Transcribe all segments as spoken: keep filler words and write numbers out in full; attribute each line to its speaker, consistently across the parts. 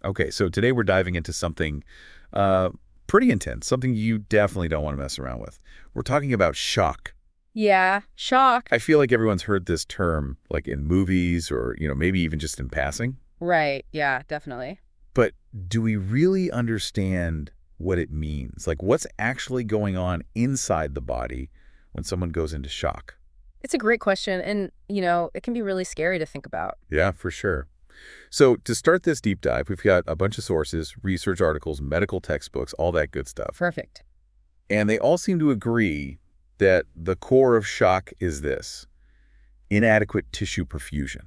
Speaker 1: Okay, so today we're diving into something uh, pretty intense, something you definitely don't want to mess around with. We're talking about shock.
Speaker 2: Yeah, shock.
Speaker 1: I feel like everyone's heard this term, like in movies or, you know, maybe even just in passing.
Speaker 2: Right, yeah, definitely.
Speaker 1: But do we really understand what it means? Like, what's actually going on inside the body when someone goes into shock?
Speaker 2: It's a great question, and, you know, it can be really scary to think about.
Speaker 1: Yeah, for sure. So to start this deep dive, we've got a bunch of sources, research articles, medical textbooks, all that good stuff.
Speaker 2: Perfect.
Speaker 1: And they all seem to agree that the core of shock is this: inadequate tissue perfusion.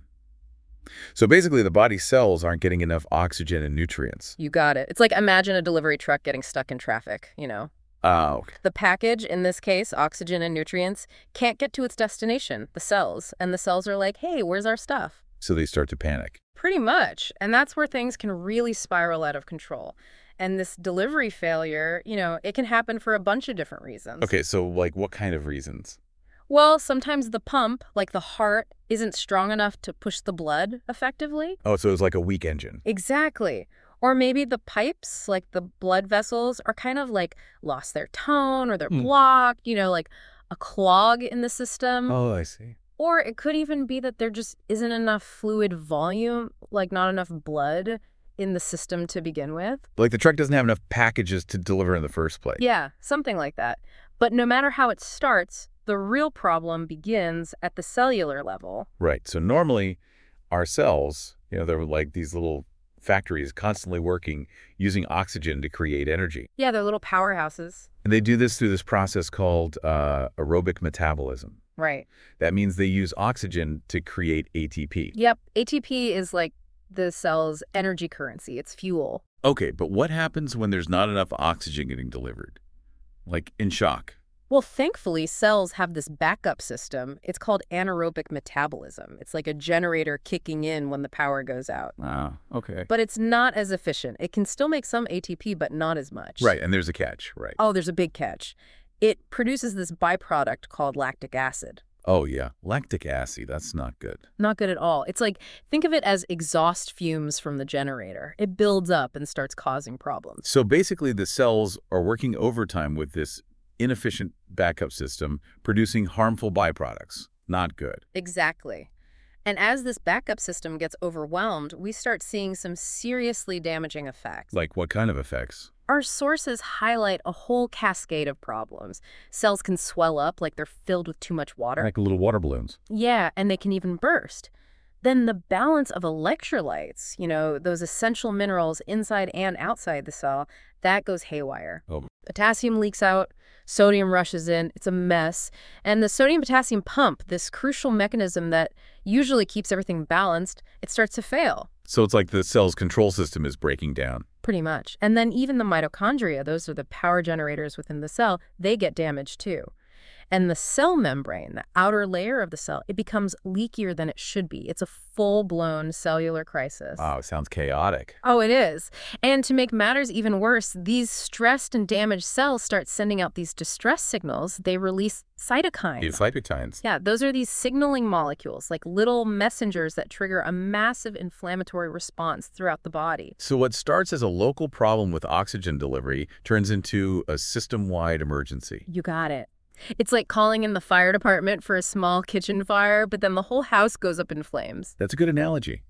Speaker 1: So basically, the body's cells aren't getting enough oxygen and nutrients.
Speaker 2: You got it. It's like imagine a delivery truck getting stuck in traffic, you know.
Speaker 1: Ah, okay.
Speaker 2: The package, in this case, oxygen and nutrients, can't get to its destination, the cells. And the cells are like, hey, where's our stuff?
Speaker 1: So they start to panic.
Speaker 2: Pretty much. And that's where things can really spiral out of control. And this delivery failure, you know, it can happen for a bunch of different reasons.
Speaker 1: Okay, so like what kind of reasons?
Speaker 2: Well, sometimes the pump, like the heart, isn't strong enough to push the blood effectively.
Speaker 1: Oh, so it's like a weak engine.
Speaker 2: Exactly. Or maybe the pipes, like the blood vessels, are kind of like lost their tone or they're
Speaker 1: Hmm.
Speaker 2: blocked, you know, like a clog in the system.
Speaker 1: Oh, I see.
Speaker 2: Or it could even be that there just isn't enough fluid volume, like not enough blood in the system to begin with.
Speaker 1: Like the truck doesn't have enough packages to deliver in the first place.
Speaker 2: Yeah, something like that. But no matter how it starts, the real problem begins at the cellular level.
Speaker 1: Right. So normally our cells, you know, they're like these little factories constantly working using oxygen to create energy.
Speaker 2: Yeah, they're little powerhouses.
Speaker 1: And they do this through this process called uh, aerobic metabolism.
Speaker 2: Right.
Speaker 1: That means they use oxygen to create A T P.
Speaker 2: Yep, A T P is like the cell's energy currency. It's fuel.
Speaker 1: Okay, but what happens when there's not enough oxygen getting delivered? Like in shock?
Speaker 2: Well, thankfully, cells have this backup system. It's called anaerobic metabolism. It's like a generator kicking in when the power goes out.
Speaker 1: Ah, okay.
Speaker 2: But it's not as efficient. It can still make some A T P, but not as much.
Speaker 1: Right, and there's a catch, right?
Speaker 2: Oh, there's a big catch. It produces this byproduct called lactic acid.
Speaker 1: Oh, yeah. Lactic acid, that's not good.
Speaker 2: Not good at all. It's like, think of it as exhaust fumes from the generator. It builds up and starts causing problems.
Speaker 1: So basically the cells are working overtime with this inefficient backup system, producing harmful byproducts. Not good.
Speaker 2: Exactly. And as this backup system gets overwhelmed, we start seeing some seriously damaging effects.
Speaker 1: Like what kind of effects?
Speaker 2: Our sources highlight a whole cascade of problems. Cells can swell up like they're filled with too much water.
Speaker 1: Like little water balloons.
Speaker 2: Yeah, and they can even burst. Then the balance of electrolytes, you know, those essential minerals inside and outside the cell, that goes haywire.
Speaker 1: Oh.
Speaker 2: Potassium leaks out, sodium rushes in, it's a mess. And the sodium-potassium pump, this crucial mechanism that usually keeps everything balanced, it starts to fail.
Speaker 1: So it's like the cell's control system is breaking down.
Speaker 2: Pretty much. And then even the mitochondria, those are the power generators within the cell, they get damaged too. And the cell membrane, the outer layer of the cell, it becomes leakier than it should be. It's a full-blown cellular crisis.
Speaker 1: Wow, it sounds chaotic.
Speaker 2: Oh, it is. And to make matters even worse, these stressed and damaged cells start sending out these distress signals. They release cytokines.
Speaker 1: These cytokines.
Speaker 2: Yeah, those are these signaling molecules, like little messengers that trigger a massive inflammatory response throughout the body.
Speaker 1: So what starts as a local problem with oxygen delivery turns into a system-wide emergency.
Speaker 2: You got it. It's like calling in the fire department for a small kitchen fire, but then the whole house goes up in flames.
Speaker 1: That's a good analogy.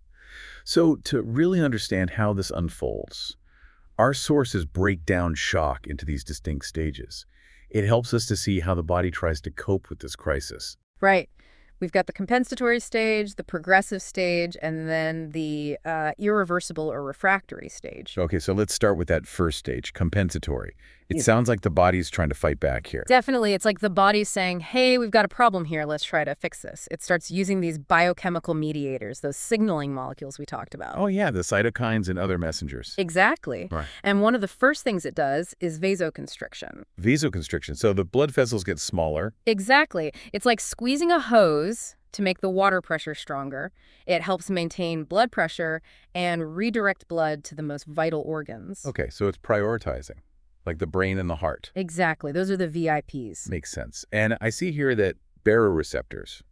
Speaker 1: So to really understand how this unfolds, our sources break down shock into these distinct stages. It helps us to see how the body tries to cope with this crisis.
Speaker 2: Right. We've got the compensatory stage, the progressive stage, and then the uh, irreversible or refractory stage.
Speaker 1: Okay, so let's start with that first stage, compensatory. It
Speaker 2: Yeah.
Speaker 1: sounds like the body's trying to fight back here.
Speaker 2: Definitely. It's like the body's saying, hey, we've got a problem here. Let's try to fix this. It starts using these biochemical mediators, those signaling molecules we talked about.
Speaker 1: Oh, yeah, the cytokines and other messengers.
Speaker 2: Exactly.
Speaker 1: Right.
Speaker 2: And one of the first things it does is vasoconstriction.
Speaker 1: Vasoconstriction. So the blood vessels get smaller.
Speaker 2: Exactly. It's like squeezing a hose to make the water pressure stronger. It helps maintain blood pressure and redirect blood to the most vital organs.
Speaker 1: Okay, so it's prioritizing, like the brain and the heart.
Speaker 2: Exactly. Those are the V I Ps.
Speaker 1: Makes sense. And I see here that baroreceptors,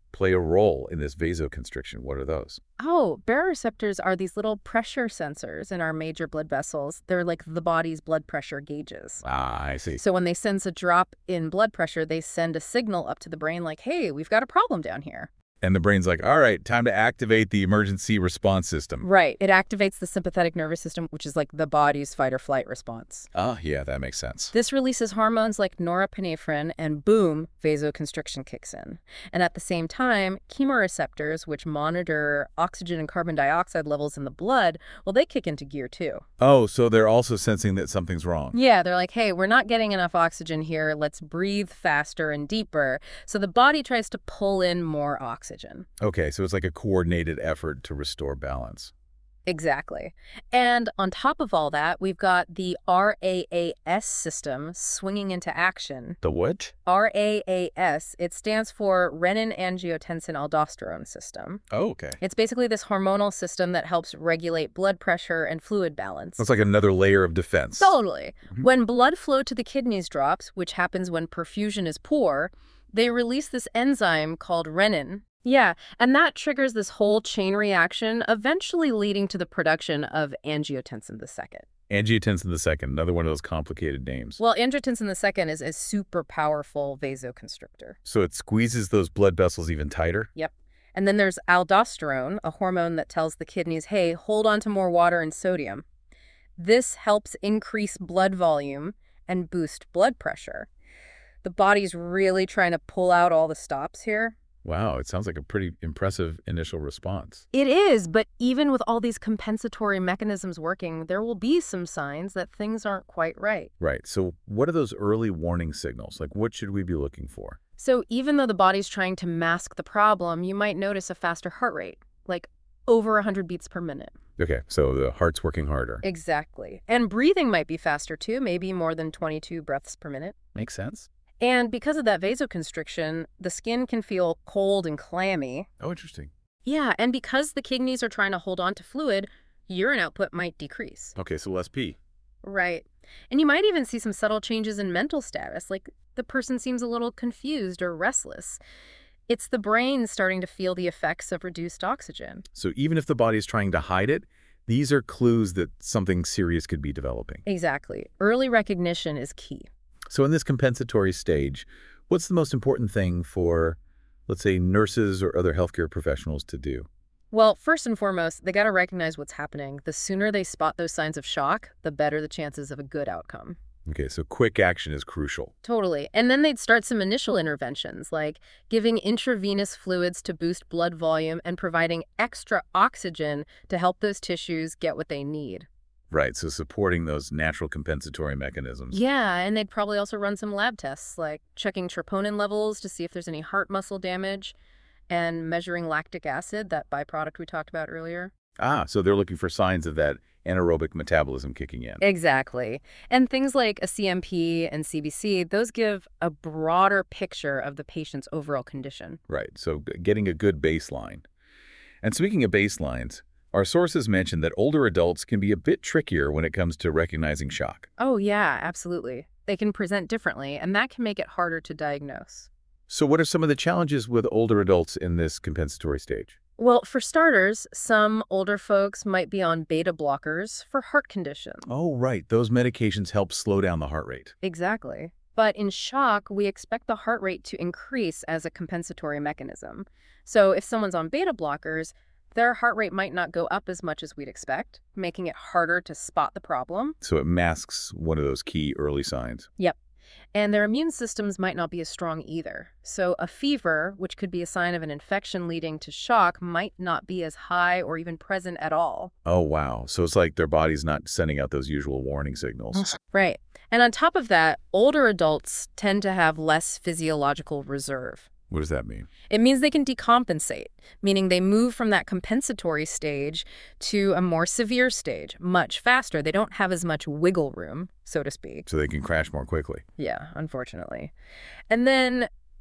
Speaker 1: play a role in this vasoconstriction? What are those?
Speaker 2: Oh, baroreceptors are these little pressure sensors in our major blood vessels. They're like the body's blood pressure gauges.
Speaker 1: Ah, I see.
Speaker 2: So when they sense a drop in blood pressure, they send a signal up to the brain like, hey, we've got a problem down here.
Speaker 1: And the brain's like, all right, time to activate the emergency response system.
Speaker 2: Right. It activates the sympathetic nervous system, which is like the body's fight or flight response.
Speaker 1: Ah, yeah, that makes sense.
Speaker 2: This releases hormones like norepinephrine, and boom, vasoconstriction kicks in. And at the same time, chemoreceptors, which monitor oxygen and carbon dioxide levels in the blood, well, they kick into gear too.
Speaker 1: Oh, so they're also sensing that something's wrong.
Speaker 2: Yeah, they're like, hey, we're not getting enough oxygen here. Let's breathe faster and deeper. So the body tries to pull in more oxygen.
Speaker 1: Okay, so it's like a coordinated effort to restore balance.
Speaker 2: Exactly. And on top of all that, we've got the R A A S system swinging into action.
Speaker 1: The what?
Speaker 2: R A A S, it stands for renin-angiotensin-aldosterone system.
Speaker 1: Oh, okay.
Speaker 2: It's basically this hormonal system that helps regulate blood pressure and fluid balance.
Speaker 1: It's like another layer of defense.
Speaker 2: Totally.
Speaker 1: Mhm.
Speaker 2: When blood flow to the kidneys drops, which happens when perfusion is poor, they release this enzyme called renin. Yeah, and that triggers this whole chain reaction, eventually leading to the production of angiotensin the second.
Speaker 1: Angiotensin the second, another one of those complicated names.
Speaker 2: Well, angiotensin the second is a super powerful vasoconstrictor.
Speaker 1: So it squeezes those blood vessels even tighter?
Speaker 2: Yep. And then there's aldosterone, a hormone that tells the kidneys, hey, hold on to more water and sodium. This helps increase blood volume and boost blood pressure. The body's really trying to pull out all the stops here.
Speaker 1: Wow, it sounds like a pretty impressive initial response.
Speaker 2: It is, but even with all these compensatory mechanisms working, there will be some signs that things aren't quite right.
Speaker 1: Right, so what are those early warning signals? Like, what should we be looking for?
Speaker 2: So even though the body's trying to mask the problem, you might notice a faster heart rate, like over one hundred beats per minute.
Speaker 1: Okay, so the heart's working harder.
Speaker 2: Exactly. And breathing might be faster too, maybe more than twenty-two breaths per minute.
Speaker 1: Makes sense.
Speaker 2: And because of that vasoconstriction, the skin can feel cold and clammy.
Speaker 1: Oh, interesting.
Speaker 2: Yeah, and because the kidneys are trying to hold on to fluid, urine output might decrease.
Speaker 1: Okay, so less pee.
Speaker 2: Right. And you might even see some subtle changes in mental status, like the person seems a little confused or restless. It's the brain starting to feel the effects of reduced oxygen.
Speaker 1: So even if the body's trying to hide it, these are clues that something serious could be developing.
Speaker 2: Exactly. Early recognition is key.
Speaker 1: So in this compensatory stage, what's the most important thing for, let's say, nurses or other healthcare professionals to do?
Speaker 2: Well, first and foremost, they got to recognize what's happening. The sooner they spot those signs of shock, the better the chances of a good outcome.
Speaker 1: Okay, so quick action is crucial.
Speaker 2: Totally. And then they'd start some initial interventions, like giving intravenous fluids to boost blood volume and providing extra oxygen to help those tissues get what they need.
Speaker 1: Right, so supporting those natural compensatory mechanisms.
Speaker 2: Yeah, and they'd probably also run some lab tests, like checking troponin levels to see if there's any heart muscle damage, and measuring lactic acid, that byproduct we talked about earlier.
Speaker 1: Ah, so they're looking for signs of that anaerobic metabolism kicking in.
Speaker 2: Exactly. And things like a C M P and C B C, those give a broader picture of the patient's overall condition.
Speaker 1: Right, so g- getting a good baseline. And speaking of baselines, our sources mention that older adults can be a bit trickier when it comes to recognizing shock.
Speaker 2: Oh, yeah, absolutely. They can present differently, and that can make it harder to diagnose.
Speaker 1: So what are some of the challenges with older adults in this compensatory stage?
Speaker 2: Well, for starters, some older folks might be on beta blockers for heart conditions.
Speaker 1: Oh, right. Those medications help slow down the heart rate.
Speaker 2: Exactly. But in shock, we expect the heart rate to increase as a compensatory mechanism. So if someone's on beta blockers, their heart rate might not go up as much as we'd expect, making it harder to spot the problem.
Speaker 1: So it masks one of those key early signs.
Speaker 2: Yep. And their immune systems might not be as strong either. So a fever, which could be a sign of an infection leading to shock, might not be as high or even present at all.
Speaker 1: Oh, wow. So it's like their body's not sending out those usual warning signals.
Speaker 2: Right. And on top of that, older adults tend to have less physiological reserve.
Speaker 1: What does that mean?
Speaker 2: It means they can decompensate, meaning they move from that compensatory stage to a more severe stage much faster. They don't have as much wiggle room, so to speak.
Speaker 1: So they can crash more quickly.
Speaker 2: Yeah, unfortunately. And then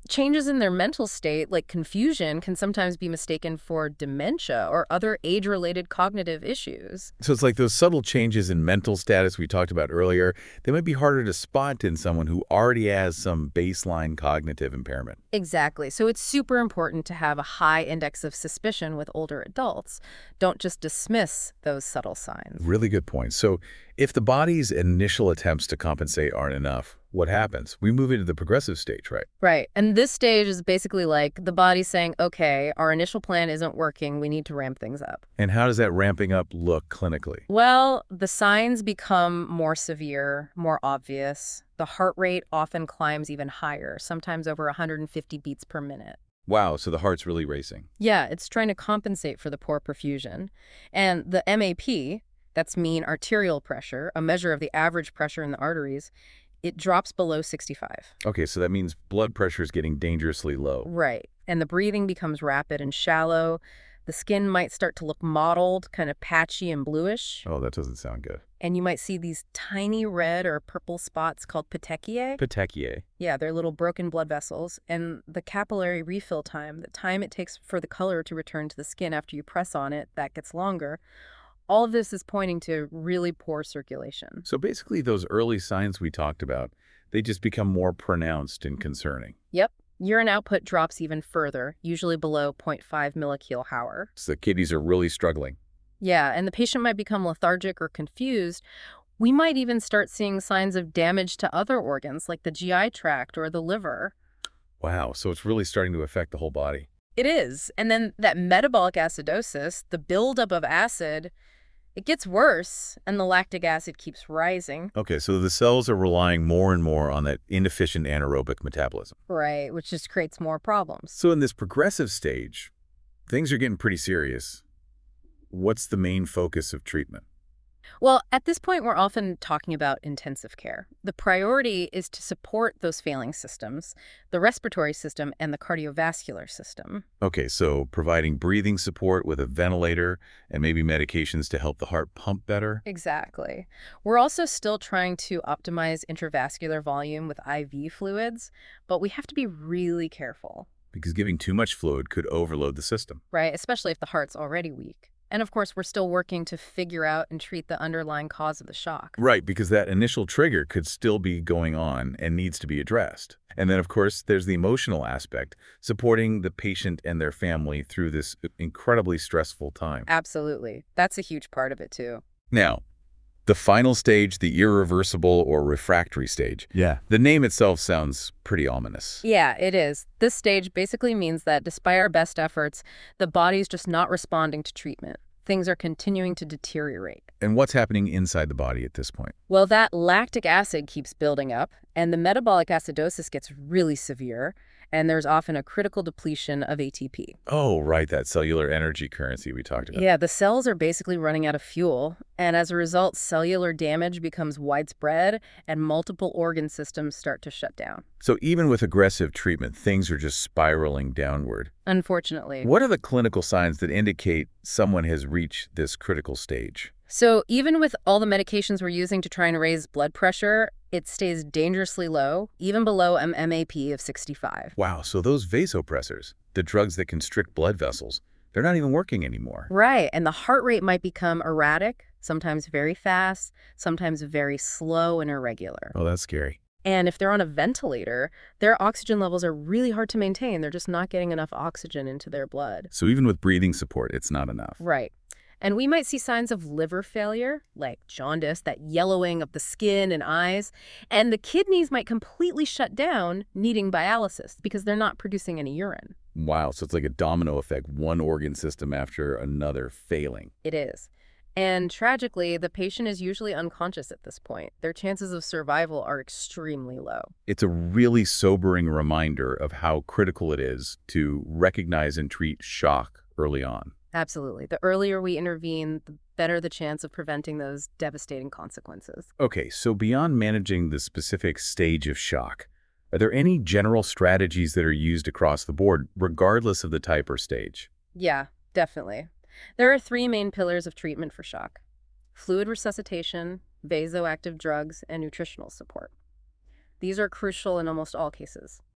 Speaker 2: changes in their mental state, like confusion, can sometimes be mistaken for dementia or other age-related cognitive issues.
Speaker 1: So it's like those subtle changes in mental status we talked about earlier, they might be harder to spot in someone who already has some baseline cognitive impairment.
Speaker 2: Exactly. So it's super important to have a high index of suspicion with older adults. Don't just dismiss those subtle signs.
Speaker 1: Really good point. So if the body's initial attempts to compensate aren't enough, what happens? We move into the progressive stage, right?
Speaker 2: Right. And this stage is basically like the body saying, okay, our initial plan isn't working. We need to ramp things up.
Speaker 1: And how does that ramping up look clinically?
Speaker 2: Well, the signs become more severe, more obvious. The heart rate often climbs even higher, sometimes over one hundred fifty beats per minute.
Speaker 1: Wow, so the heart's really racing.
Speaker 2: Yeah, it's trying to compensate for the poor perfusion. And the M A P, that's mean arterial pressure, a measure of the average pressure in the arteries, it drops below sixty-five.
Speaker 1: Okay, so that means blood pressure is getting dangerously low.
Speaker 2: Right. And the breathing becomes rapid and shallow. The skin might start to look mottled, kind of patchy and bluish.
Speaker 1: Oh, that doesn't sound good.
Speaker 2: And you might see these tiny red or purple spots called petechiae.
Speaker 1: Petechiae.
Speaker 2: Yeah, they're little broken blood vessels. And the capillary refill time, the time it takes for the color to return to the skin after you press on it, that gets longer. All of this is pointing to really poor circulation.
Speaker 1: So basically those early signs we talked about, they just become more pronounced and concerning.
Speaker 2: Yep. Urine output drops even further, usually below zero point five millikilo-hour.
Speaker 1: So the kidneys are really struggling.
Speaker 2: Yeah, and the patient might become lethargic or confused. We might even start seeing signs of damage to other organs like the G I tract or the liver.
Speaker 1: Wow, so it's really starting to affect the whole body.
Speaker 2: It is. And then that metabolic acidosis, the buildup of acid, it gets worse, and the lactic acid keeps rising.
Speaker 1: Okay, so the cells are relying more and more on that inefficient anaerobic metabolism.
Speaker 2: Right, which just creates more problems.
Speaker 1: So in this progressive stage, things are getting pretty serious. What's the main focus of treatment?
Speaker 2: Well, at this point, we're often talking about intensive care. The priority is to support those failing systems, the respiratory system and the cardiovascular system.
Speaker 1: Okay, so providing breathing support with a ventilator and maybe medications to help the heart pump better?
Speaker 2: Exactly. We're also still trying to optimize intravascular volume with I V fluids, but we have to be really careful.
Speaker 1: Because giving too much fluid could overload the system.
Speaker 2: Right, especially if the heart's already weak. And of course, we're still working to figure out and treat the underlying cause of the shock.
Speaker 1: Right, because that initial trigger could still be going on and needs to be addressed. And then, of course, there's the emotional aspect, supporting the patient and their family through this incredibly stressful time.
Speaker 2: Absolutely. That's a huge part of it, too.
Speaker 1: Now, the final stage, the irreversible or refractory stage.
Speaker 3: Yeah.
Speaker 1: The name itself sounds pretty ominous.
Speaker 2: Yeah, it is. This stage basically means that despite our best efforts, the body's just not responding to treatment. Things are continuing to deteriorate.
Speaker 1: And what's happening inside the body at this point?
Speaker 2: Well, that lactic acid keeps building up, and the metabolic acidosis gets really severe, and there's often a critical depletion of A T P.
Speaker 1: Oh, right, that cellular energy currency we talked about.
Speaker 2: Yeah, the cells are basically running out of fuel, and as a result, cellular damage becomes widespread, and multiple organ systems start to shut down.
Speaker 1: So even with aggressive treatment, things are just spiraling downward.
Speaker 2: Unfortunately.
Speaker 1: What are the clinical signs that indicate someone has reached this critical stage?
Speaker 2: So even with all the medications we're using to try and raise blood pressure, it stays dangerously low, even below an M A P of sixty-five.
Speaker 1: Wow, so those vasopressors, the drugs that constrict blood vessels, they're not even working anymore.
Speaker 2: Right, and the heart rate might become erratic, sometimes very fast, sometimes very slow and irregular.
Speaker 1: Oh, that's scary.
Speaker 2: And if they're on a ventilator, their oxygen levels are really hard to maintain. They're just not getting enough oxygen into their blood.
Speaker 1: So even with breathing support, it's not enough.
Speaker 2: Right. And we might see signs of liver failure, like jaundice, that yellowing of the skin and eyes. And the kidneys might completely shut down, needing dialysis, because they're not producing any urine.
Speaker 1: Wow, so it's like a domino effect, one organ system after another failing.
Speaker 2: It is. And tragically, the patient is usually unconscious at this point. Their chances of survival are extremely low.
Speaker 1: It's a really sobering reminder of how critical it is to recognize and treat shock early on.
Speaker 2: Absolutely. The earlier we intervene, the better the chance of preventing those devastating consequences.
Speaker 1: Okay, so beyond managing the specific stage of shock, are there any general strategies that are used across the board, regardless of the type or stage?
Speaker 2: Yeah, definitely. There are three main pillars of treatment for shock: fluid resuscitation, vasoactive drugs, and nutritional support. These are crucial in almost all cases.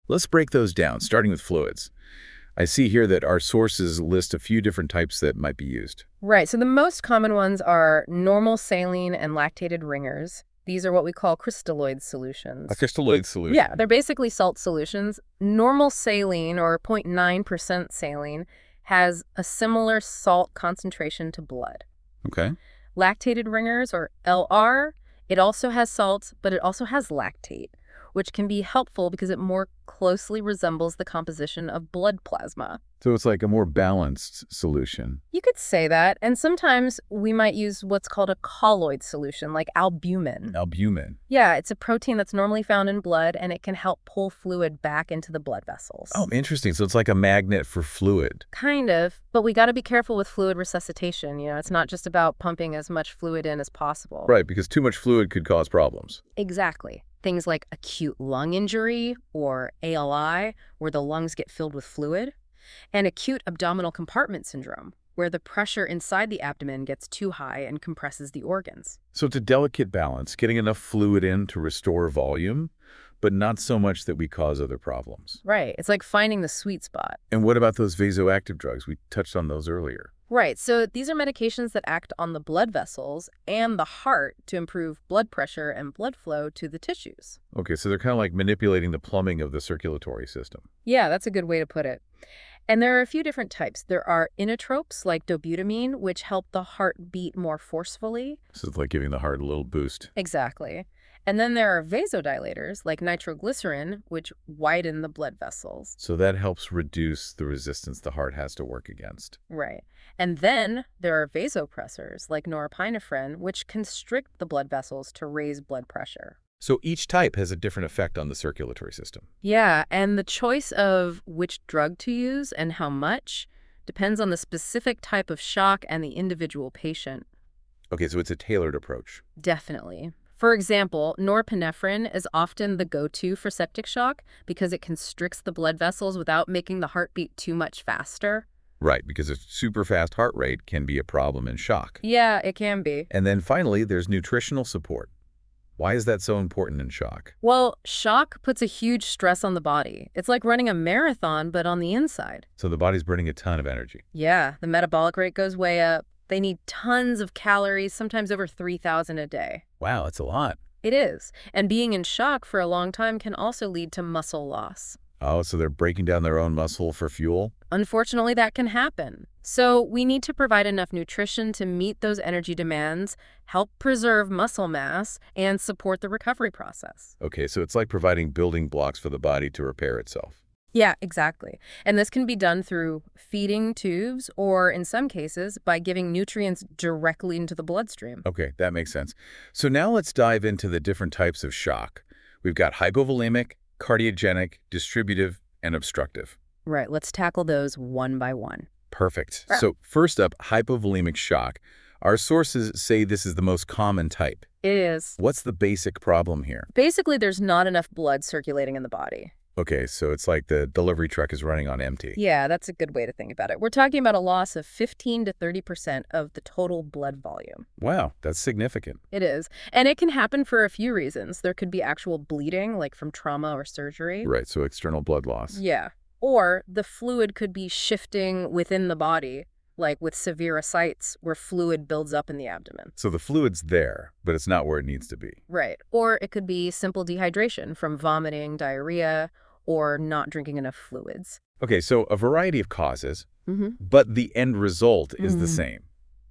Speaker 1: Let's break those down, starting with fluids. I see here that our sources list a few different types that might be used.
Speaker 2: Right, so the most common ones are normal saline and lactated ringers. These are what we call crystalloid solutions.
Speaker 1: A crystalloid solution.
Speaker 2: Yeah, they're basically salt solutions. Normal saline, or zero point nine percent saline, has a similar salt concentration to blood.
Speaker 1: Okay.
Speaker 2: Lactated ringers, or L R, it also has salt, but it also has lactate, which can be helpful because it more closely resembles the composition of blood plasma.
Speaker 1: So it's like a more balanced solution.
Speaker 2: You could say that, and sometimes we might use what's called a colloid solution, like albumin.
Speaker 1: Albumin.
Speaker 2: Yeah, it's a protein that's normally found in blood, and it can help pull fluid back into the blood vessels.
Speaker 1: Oh, interesting. So it's like a magnet for fluid.
Speaker 2: Kind of, but we got to be careful with fluid resuscitation. You know, it's not just about pumping as much fluid in as possible.
Speaker 1: Right, because too much fluid could cause problems.
Speaker 2: Exactly. Things like acute lung injury, or A L I, where the lungs get filled with fluid, and acute abdominal compartment syndrome, where the pressure inside the abdomen gets too high and compresses the organs.
Speaker 1: So it's a delicate balance, getting enough fluid in to restore volume, but not so much that we cause other problems.
Speaker 2: Right. It's like finding the sweet spot.
Speaker 1: And what about those vasoactive drugs? We touched on those earlier.
Speaker 2: Right. So these are medications that act on the blood vessels and the heart to improve blood pressure and blood flow to the tissues.
Speaker 1: Okay, so they're kind of like manipulating the plumbing of the circulatory system.
Speaker 2: Yeah, that's a good way to put it. And there are a few different types. There are inotropes like dobutamine, which help the heart beat more forcefully.
Speaker 1: So it's like giving the heart a little boost.
Speaker 2: Exactly. And then there are vasodilators like nitroglycerin, which widen the blood vessels.
Speaker 1: So that helps reduce the resistance the heart has to work against.
Speaker 2: Right. And then there are vasopressors like norepinephrine, which constrict the blood vessels to raise blood pressure.
Speaker 1: So each type has a different effect on the circulatory system.
Speaker 2: Yeah, and the choice of which drug to use and how much depends on the specific type of shock and the individual patient.
Speaker 1: Okay, so it's a tailored approach.
Speaker 2: Definitely. For example, norepinephrine is often the go-to for septic shock because it constricts the blood vessels without making the heart beat too much faster.
Speaker 1: Right, because a super fast heart rate can be a problem in shock.
Speaker 2: Yeah, it can be.
Speaker 1: And then finally, there's nutritional support. Why is that so important in shock?
Speaker 2: Well, shock puts a huge stress on the body. It's like running a marathon, but on the inside.
Speaker 1: So the body's burning a ton of energy.
Speaker 2: Yeah, the metabolic rate goes way up. They need tons of calories, sometimes over three thousand a day.
Speaker 1: Wow, that's a lot.
Speaker 2: It is. And being in shock for a long time can also lead to muscle loss.
Speaker 1: Oh, so they're breaking down their own muscle for fuel?
Speaker 2: Unfortunately, that can happen. So we need to provide enough nutrition to meet those energy demands, help preserve muscle mass, and support the recovery process.
Speaker 1: Okay, so it's like providing building blocks for the body to repair itself.
Speaker 2: Yeah, exactly. And this can be done through feeding tubes or, in some cases, by giving nutrients directly into the bloodstream.
Speaker 1: Okay, that makes sense. So now let's dive into the different types of shock. We've got hypovolemic, cardiogenic, distributive, and obstructive.
Speaker 2: Right, let's tackle those one by one.
Speaker 1: Perfect. So first up, hypovolemic shock. Our sources say this is the most common type.
Speaker 2: It is.
Speaker 1: What's the basic problem here?
Speaker 2: Basically, there's not enough blood circulating in the body.
Speaker 1: Okay, so it's like the delivery truck is running on empty.
Speaker 2: Yeah, that's a good way to think about it. We're talking about a loss of fifteen to thirty percent of the total blood volume.
Speaker 1: Wow, that's significant.
Speaker 2: It is. And it can happen for a few reasons. There could be actual bleeding, like from trauma or surgery.
Speaker 1: Right, so external blood loss.
Speaker 2: Yeah. Or the fluid could be shifting within the body, like with severe ascites, where fluid builds up in the abdomen.
Speaker 1: So the fluid's there, but it's not where it needs to be.
Speaker 2: Right. Or it could be simple dehydration from vomiting, diarrhea, or not drinking enough fluids.
Speaker 1: Okay, so a variety of causes,
Speaker 2: Mm-hmm.
Speaker 1: but the end result is the
Speaker 2: Mm.
Speaker 1: same.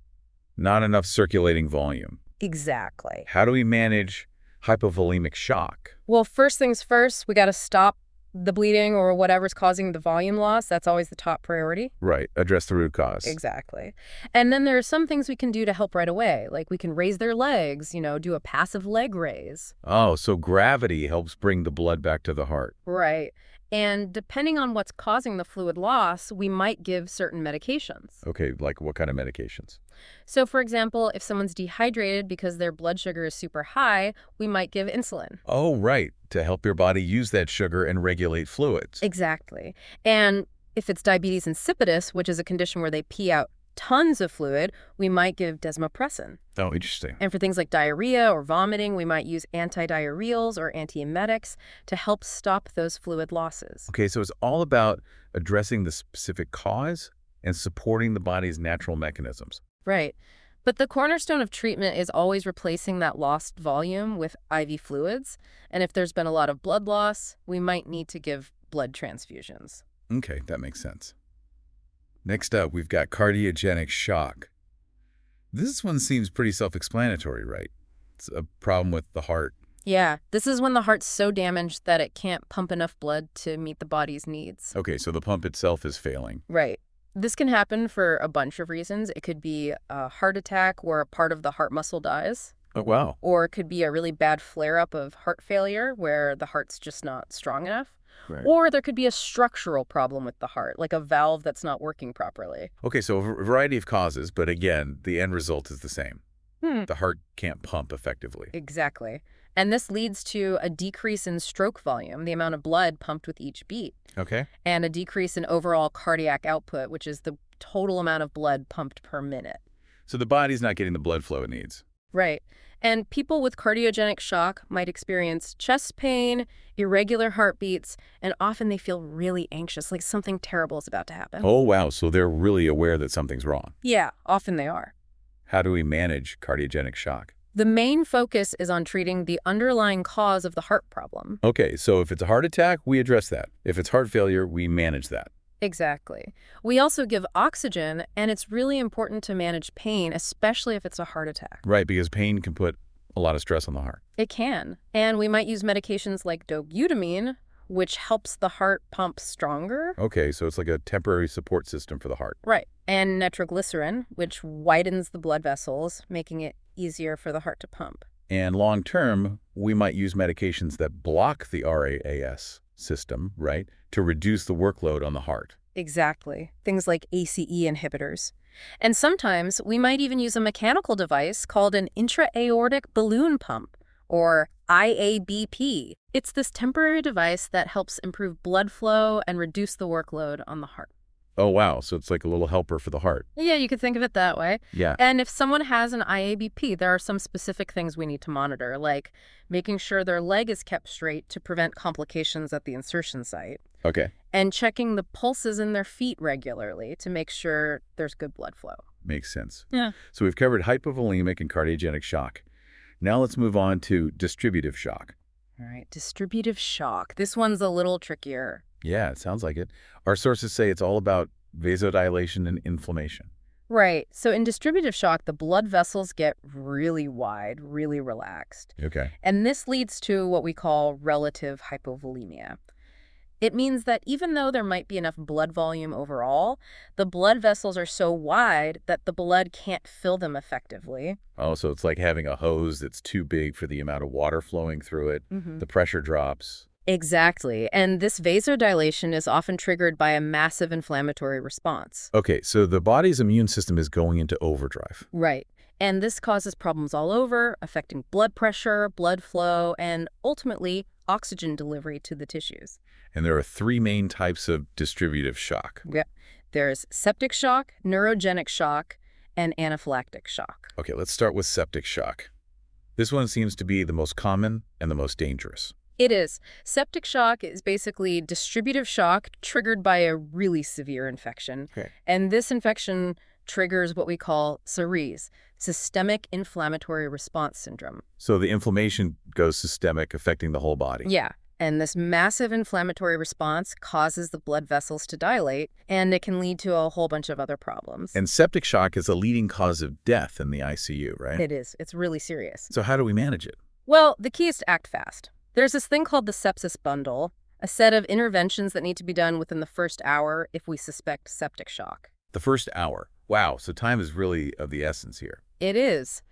Speaker 1: Not enough circulating volume.
Speaker 2: Exactly.
Speaker 1: How do we manage hypovolemic shock?
Speaker 2: Well, first things first, we got to stop the bleeding or whatever's causing the volume loss. That's always the top priority.
Speaker 1: Right, address the root cause.
Speaker 2: Exactly. And then there are some things we can do to help right away. Like we can raise their legs, you know, do a passive leg raise.
Speaker 1: Oh, so gravity helps bring the blood back to the heart.
Speaker 2: Right. And depending on what's causing the fluid loss, we might give certain medications.
Speaker 1: Okay, like what kind of medications?
Speaker 2: So, for example, if someone's dehydrated because their blood sugar is super high, we might give insulin.
Speaker 1: Oh, right, to help your body use that sugar and regulate fluids.
Speaker 2: Exactly. And if it's diabetes insipidus, which is a condition where they pee out tons of fluid, we might give desmopressin.
Speaker 1: Oh, interesting.
Speaker 2: And for things like diarrhea or vomiting, we might use antidiarrheals or antiemetics to help stop those fluid losses.
Speaker 1: Okay, so it's all about addressing the specific cause and supporting the body's natural mechanisms.
Speaker 2: Right. But the cornerstone of treatment is always replacing that lost volume with I V fluids. And if there's been a lot of blood loss, we might need to give blood transfusions.
Speaker 1: Okay, that makes sense. Next up, we've got cardiogenic shock. This one seems pretty self-explanatory, right? It's a problem with the heart.
Speaker 2: Yeah, this is when the heart's so damaged that it can't pump enough blood to meet the body's needs.
Speaker 1: Okay, so the pump itself is failing.
Speaker 2: Right. This can happen for a bunch of reasons. It could be a heart attack where a part of the heart muscle dies.
Speaker 1: Oh, wow.
Speaker 2: Or it could be a really bad flare-up of heart failure where the heart's just not strong enough.
Speaker 1: Right.
Speaker 2: Or there could be a structural problem with the heart, like a valve that's not working properly.
Speaker 1: Okay, so a variety of causes, but again, the end result is the same.
Speaker 2: Hmm.
Speaker 1: The heart can't pump effectively.
Speaker 2: Exactly. And this leads to a decrease in stroke volume, the amount of blood pumped with each beat,
Speaker 1: Okay.
Speaker 2: and a decrease in overall cardiac output, which is the total amount of blood pumped per minute.
Speaker 1: So the body's not getting the blood flow it needs.
Speaker 2: Right. And people with cardiogenic shock might experience chest pain, irregular heartbeats, and often they feel really anxious, like something terrible is about to happen.
Speaker 1: Oh, wow. So they're really aware that something's wrong.
Speaker 2: Yeah, often they are.
Speaker 1: How do we manage cardiogenic shock?
Speaker 2: The main focus is on treating the underlying cause of the heart problem.
Speaker 1: Okay, so if it's a heart attack, we address that. If it's heart failure, we manage that.
Speaker 2: Exactly. We also give oxygen, and it's really important to manage pain, especially if it's a heart attack.
Speaker 1: Right, because pain can put a lot of stress on the heart.
Speaker 2: It can. And we might use medications like dobutamine, which helps the heart pump stronger.
Speaker 1: Okay, so it's like a temporary support system for the heart.
Speaker 2: Right. And nitroglycerin, which widens the blood vessels, making it easier for the heart to pump.
Speaker 1: And long term, we might use medications that block the R A A S system, right, to reduce the workload on the heart.
Speaker 2: Exactly. Things like A C E inhibitors. And sometimes we might even use a mechanical device called an intra-aortic balloon pump, or I A B P. It's this temporary device that helps improve blood flow and reduce the workload on the heart.
Speaker 1: Oh, wow. So it's like a little helper for the heart.
Speaker 2: Yeah, you could think of it that way.
Speaker 1: Yeah.
Speaker 2: And if someone has an I A B P, there are some specific things we need to monitor, like making sure their leg is kept straight to prevent complications at the insertion site,
Speaker 1: Okay.
Speaker 2: and checking the pulses in their feet regularly to make sure there's good blood flow.
Speaker 1: Makes sense.
Speaker 2: Yeah.
Speaker 1: So we've covered hypovolemic and cardiogenic shock. Now let's move on to distributive shock.
Speaker 2: All right, distributive shock. This one's a little trickier.
Speaker 1: Yeah, it sounds like it. Our sources say it's all about vasodilation and inflammation.
Speaker 2: Right. So in distributive shock, the blood vessels get really wide, really relaxed.
Speaker 1: Okay.
Speaker 2: And this leads to what we call relative hypovolemia. It means that even though there might be enough blood volume overall, the blood vessels are so wide that the blood can't fill them effectively.
Speaker 1: Oh, so it's like having a hose that's too big for the amount of water flowing through it.
Speaker 2: Mm-hmm.
Speaker 1: The pressure drops.
Speaker 2: Exactly. And this vasodilation is often triggered by a massive inflammatory response.
Speaker 1: Okay, so the body's immune system is going into overdrive.
Speaker 2: Right. And this causes problems all over, affecting blood pressure, blood flow, and ultimately oxygen delivery to the tissues.
Speaker 1: And there are three main types of distributive shock.
Speaker 2: Yeah. There's septic shock, neurogenic shock, and anaphylactic shock.
Speaker 1: Okay, let's start with septic shock. This one seems to be the most common and the most dangerous.
Speaker 2: It is. Septic shock is basically distributive shock triggered by a really severe infection.
Speaker 1: Okay.
Speaker 2: And this infection triggers what we call S I R S, systemic inflammatory response syndrome.
Speaker 1: So the inflammation goes systemic, affecting the whole body.
Speaker 2: Yeah. And this massive inflammatory response causes the blood vessels to dilate, and it can lead to a whole bunch of other problems.
Speaker 1: And septic shock is a leading cause of death in the I C U, right?
Speaker 2: It is. It's really serious.
Speaker 1: So how do we manage it?
Speaker 2: Well, the key is to act fast. There's this thing called the sepsis bundle, a set of interventions that need to be done within the first hour if we suspect septic shock.
Speaker 1: The first hour. Wow, so time is really of the essence here.
Speaker 2: It is.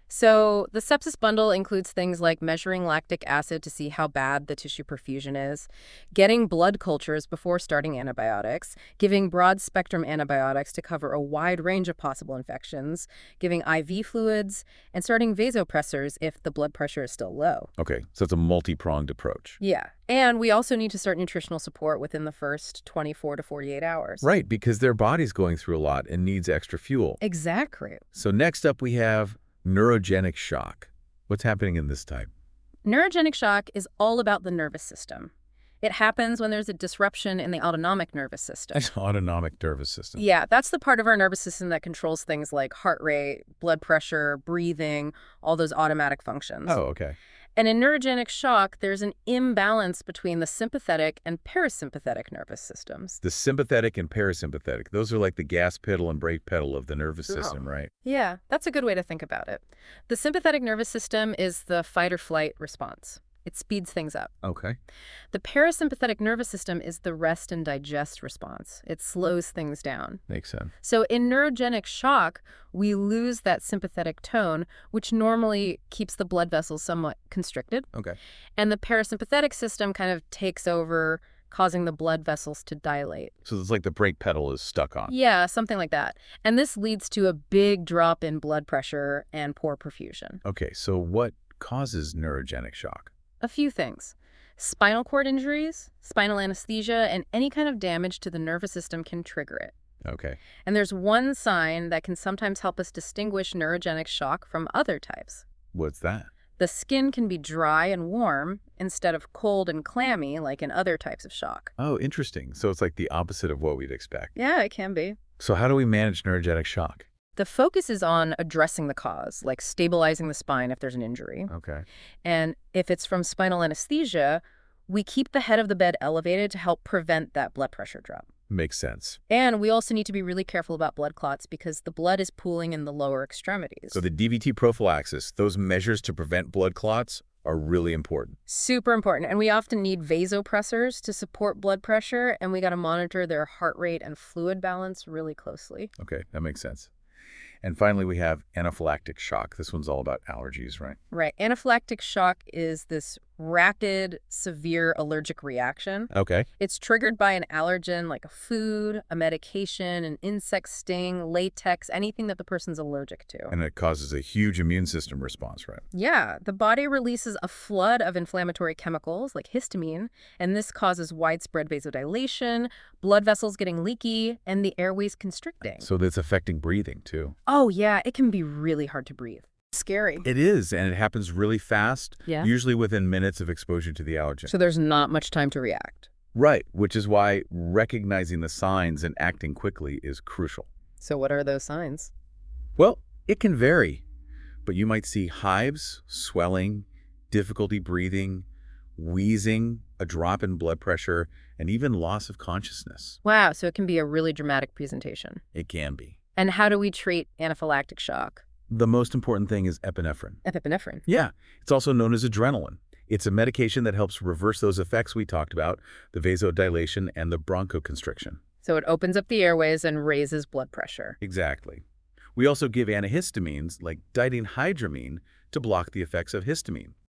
Speaker 2: So the sepsis bundle includes things like measuring lactic acid to see how bad the tissue perfusion is, getting blood cultures before starting antibiotics, giving broad-spectrum antibiotics to cover a wide range of possible infections, giving I V fluids, and starting vasopressors if the blood pressure is still low.
Speaker 1: Okay, so it's a multi-pronged approach.
Speaker 2: Yeah. And we also need to start nutritional support within the first twenty-four to forty-eight hours.
Speaker 1: Right, because their body's going through a lot and needs extra fuel.
Speaker 2: Exactly.
Speaker 1: So next up we have neurogenic shock. What's happening in this type?
Speaker 2: Neurogenic shock is all about the nervous system. It happens when there's a disruption in the autonomic nervous system.
Speaker 1: Autonomic nervous system.
Speaker 2: Yeah, that's the part of our nervous system that controls things like heart rate, blood pressure, breathing, all those automatic functions.
Speaker 1: Oh, okay.
Speaker 2: And in neurogenic shock, there's an imbalance between the sympathetic and parasympathetic nervous systems.
Speaker 1: The sympathetic and parasympathetic, those are like the gas pedal and brake pedal of the nervous system, right?
Speaker 2: Yeah, that's a good way to think about it. The sympathetic nervous system is the fight or flight response. It speeds things up.
Speaker 1: Okay.
Speaker 2: The parasympathetic nervous system is the rest and digest response. It slows things down.
Speaker 1: Makes sense.
Speaker 2: So in neurogenic shock, we lose that sympathetic tone, which normally keeps the blood vessels somewhat constricted.
Speaker 1: Okay.
Speaker 2: And the parasympathetic system kind of takes over, causing the blood vessels to dilate.
Speaker 1: So it's like the brake pedal is stuck on.
Speaker 2: Yeah, something like that. And this leads to a big drop in blood pressure and poor perfusion.
Speaker 1: Okay, so what causes neurogenic shock?
Speaker 2: A few things. Spinal cord injuries, spinal anesthesia, and any kind of damage to the nervous system can trigger it.
Speaker 1: Okay.
Speaker 2: And there's one sign that can sometimes help us distinguish neurogenic shock from other types.
Speaker 1: What's that?
Speaker 2: The skin can be dry and warm instead of cold and clammy like in other types of shock.
Speaker 1: Oh, interesting. So it's like the opposite of what we'd expect.
Speaker 2: Yeah, it can be.
Speaker 1: So how do we manage neurogenic shock?
Speaker 2: The focus is on addressing the cause, like stabilizing the spine if there's an injury.
Speaker 1: Okay.
Speaker 2: And if it's from spinal anesthesia, we keep the head of the bed elevated to help prevent that blood pressure drop.
Speaker 1: Makes sense.
Speaker 2: And we also need to be really careful about blood clots because the blood is pooling in the lower extremities.
Speaker 1: So the D V T prophylaxis, those measures to prevent blood clots, are really important.
Speaker 2: Super important. And we often need vasopressors to support blood pressure, and we got to monitor their heart rate and fluid balance really closely.
Speaker 1: Okay, that makes sense. And finally, we have anaphylactic shock. This one's all about allergies, right?
Speaker 2: Right. Anaphylactic shock is this rapid, severe allergic reaction.
Speaker 1: Okay.
Speaker 2: It's triggered by an allergen like a food, a medication, an insect sting, latex, anything that the person's allergic to.
Speaker 1: And it causes a huge immune system response, right?
Speaker 2: Yeah, the body releases a flood of inflammatory chemicals like histamine, and this causes widespread vasodilation, blood vessels getting leaky, and the airways constricting.
Speaker 1: So that's affecting breathing, too.
Speaker 2: Oh, yeah, it can be really hard to breathe. Scary.
Speaker 1: It is, and it happens really fast,
Speaker 2: Yeah.
Speaker 1: usually within minutes of exposure to the allergen.
Speaker 2: So there's not much time to react.
Speaker 1: Right, which is why recognizing the signs and acting quickly is crucial.
Speaker 2: So what are those signs?
Speaker 1: Well, it can vary, but you might see hives, swelling, difficulty breathing, wheezing, a drop in blood pressure, and even loss of consciousness.
Speaker 2: Wow, so it can be a really dramatic presentation.
Speaker 1: It can be.
Speaker 2: And how do we treat anaphylactic shock?
Speaker 1: The most important thing is epinephrine.
Speaker 2: Epinephrine.
Speaker 1: Yeah, it's also known as adrenaline. It's a medication that helps reverse those effects we talked about, the vasodilation and the bronchoconstriction.
Speaker 2: So it opens up the airways and raises blood pressure.
Speaker 1: Exactly. We also give antihistamines like dihydramine to block the effects of histamine.